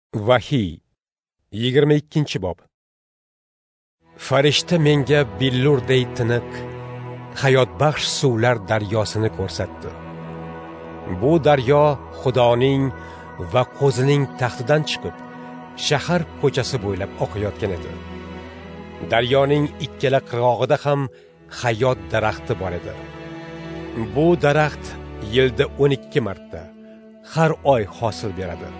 Vahiy 22-bob. Farishta menga billurday tiniq, hayotbaxsh suvlar daryosini ko'rsatdi. Bu daryo Xudoning va qo'zining taxtidan chiqib, shahar ko'chasi bo'ylab oqayotgan edi. Daryoning ikkala qirg'og'ida ham hayot daraxti bor edi. Bu daraxt yilda 12 marta har oy hosil beradi.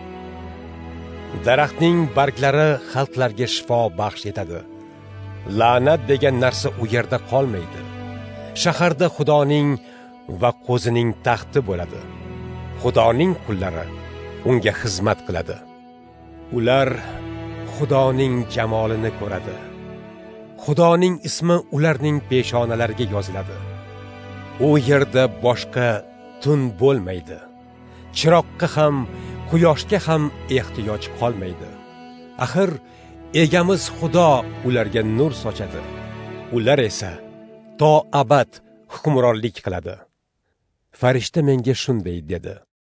Daraxtning barglari xalqlarga shifo baxsh etadi. La'nat degan narsa u yerda qolmaydi. Shaharda Xudoning va qo'zining taxti bo'ladi. Xudoning qullari unga xizmat qiladi. Ular Xudoning jamolini ko'radi. Xudoning ismi ularning peshonalariga yoziladi. U yerda boshqa tun bo'lmaydi. Chiroqqa ham, quyoshga ham ehtiyoj qolmaydi. Axir egamiz Xudo ularga nur sochadi. Ular esa to abad hukmronlik qiladi. Farishta menga shunday dedi: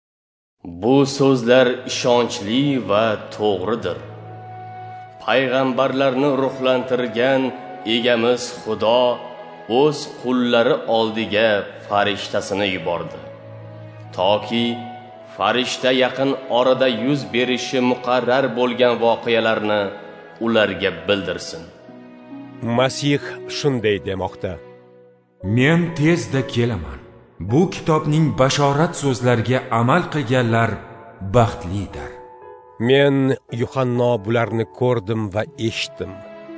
Bu so'zlar ishonchli va to'g'ridir. Payg'ambarlarni ruhlantirgan egamiz Xudo o'z qullari oldiga farishtasini yubordi, toki farishta yaqin orada yuz berishi muqarrar bo'lgan voqealarni ularga bildirsin. Masih shunday demoqda: Men tezda kelaman. Bu kitobning bashorat so'zlariga amal qilganlar baxtlidir. Men Yuhanno bularni ko'rdim va eshitdim.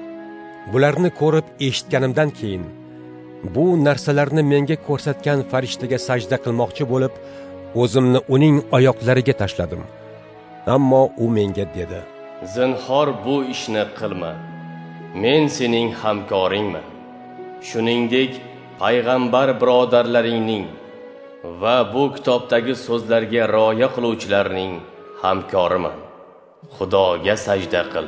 Bularni ko'rib eshitganimdan keyin bu narsalarni menga ko'rsatgan farishtaga sajda qilmoqchi bo'lib, o'zimni uning oyoqlariga tashladim. Ammo u menga dedi: Zinhor bu ishni qilma. Men sening hamkoringman. Shuningdek, payg'ambar birodarlaringning va bu kitobdagi so'zlarga rioya qiluvchilarning hamkoriman. Xudoga sajda qil.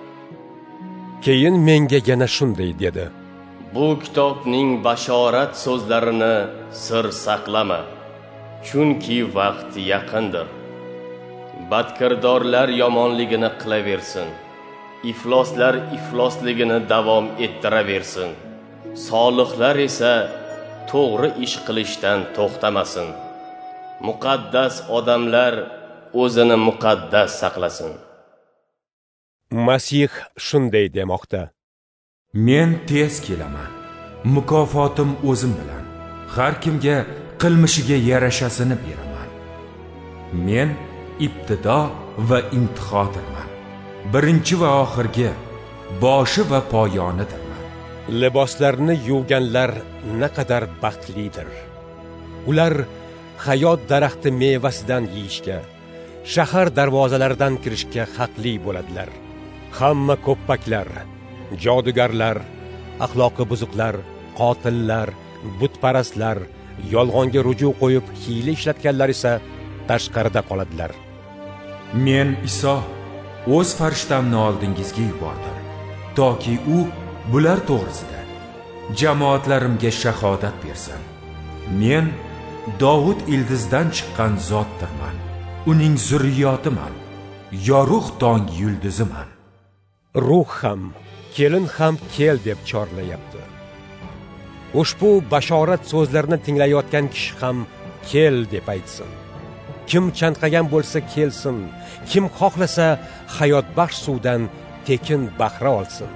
Keyin menga yana shunday dedi: Bu kitobning bashorat so'zlarini sir saqlama, chunki vaqt yaqindir. Badkirdorlar yomonligini qilaversin, ifloslar iflosligini davom ettiraversin. Solihlar esa to'g'ri ish qilishdan to'xtamasin. Muqaddas odamlar o'zini muqaddas saqlasin. Masih shunday demoqda: Men tez kelaman. Mukofotim o'zim bilan. Har kimga qilmishiga yarashasini beraman. Men ibtido va intihodirman. Birinchi va oxirgi, boshi va poyonidirman. Liboslarni yuvganlar naqadar baxtlidir. Ular hayot daraxti mevasidan yeyishga, shahar darvozalaridan kirishga haqli bo'ladilar. Hamma ko'ppaklar, jodugarlar, axloqi buzuqlar, qotillar, butparastlar, yolg'onga ruju qo'yib hiyla ishlatganlar esa tashqarida qoladilar. Men Iso o'z farishtamni oldingizga yubordim, toki u bular to'g'risida jamoatlarimga shahodat bersin. Men Davud ildizdan chiqqan zotdirman. Uning zurriyotiman. Yorug' tong yuldiziman. Ruh ham, kelin ham kel deb chorlayapti. Ushbu bashorat so'zlarini tinglayotgan kishi ham kel deb aytsin. Kim chanqagan bo'lsa kelsin, kim xohlasa hayotbaxsh suvdan tekin bahra olsin.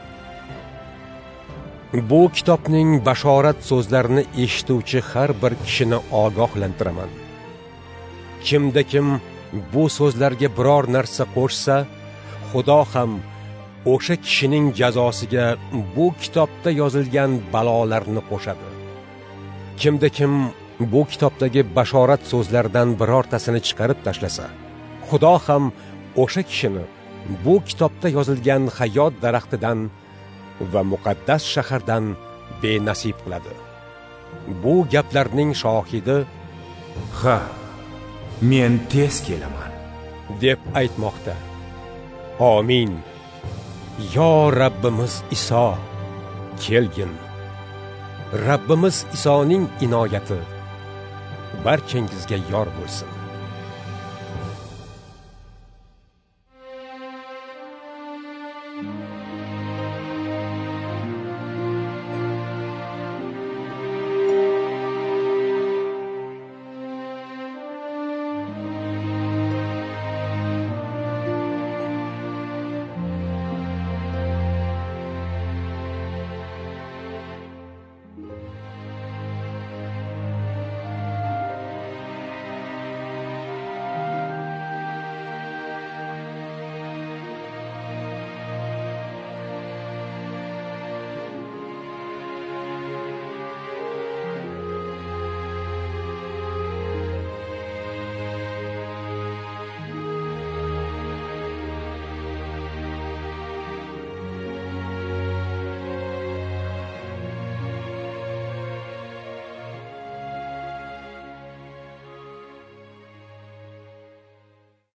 Bu kitobning bashorat so'zlarini eshituvchi har bir kishini ogohlantiraman. Kimda kim bu so'zlarga biror narsa qo'shsa, Xudo ham o'sha kishining jazosiga bu kitobda yozilgan balolarni qo'shadi. Kimda kim bu kitobdagi bashorat so'zlaridan birortasini chiqarib tashlasa, Xudo ham o'sha kishini bu kitobda yozilgan hayot daraxtidan va muqaddas shahardan benasib qiladi. Bu gaplarning shohidi Ha, men tez kelaman deb aytmoqda. Amin. Yo Rabbimiz Iso, kelgin. Rabbimiz Isoning inoyati barchangizga yor bo'lsin.